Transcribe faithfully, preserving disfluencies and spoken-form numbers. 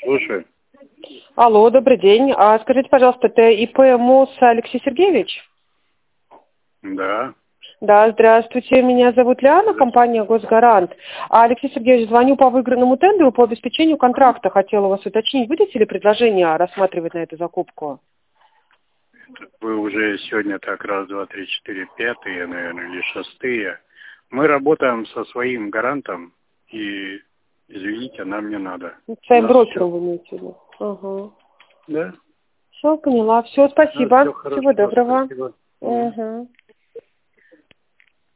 Слушай. Алло, добрый день. А скажите, пожалуйста, это ИП МОС Алексей Сергеевич? Да. Да, здравствуйте. Меня зовут Лиана, компания «Госгарант». А, Алексей Сергеевич, звоню по выигранному тендеру по обеспечению контракта. Хотела вас уточнить, будете ли предложение рассматривать на эту закупку? Вы уже сегодня так раз, два, три, четыре, пятые, наверное, или шестые. Мы работаем со своим гарантом, и, извините, нам не надо. Своим Нас брокером всё- вы имеете в виду? Ага. Да? Все, поняла. Все, Да, спасибо. все хорошо, Всего доброго. спасибо. Угу.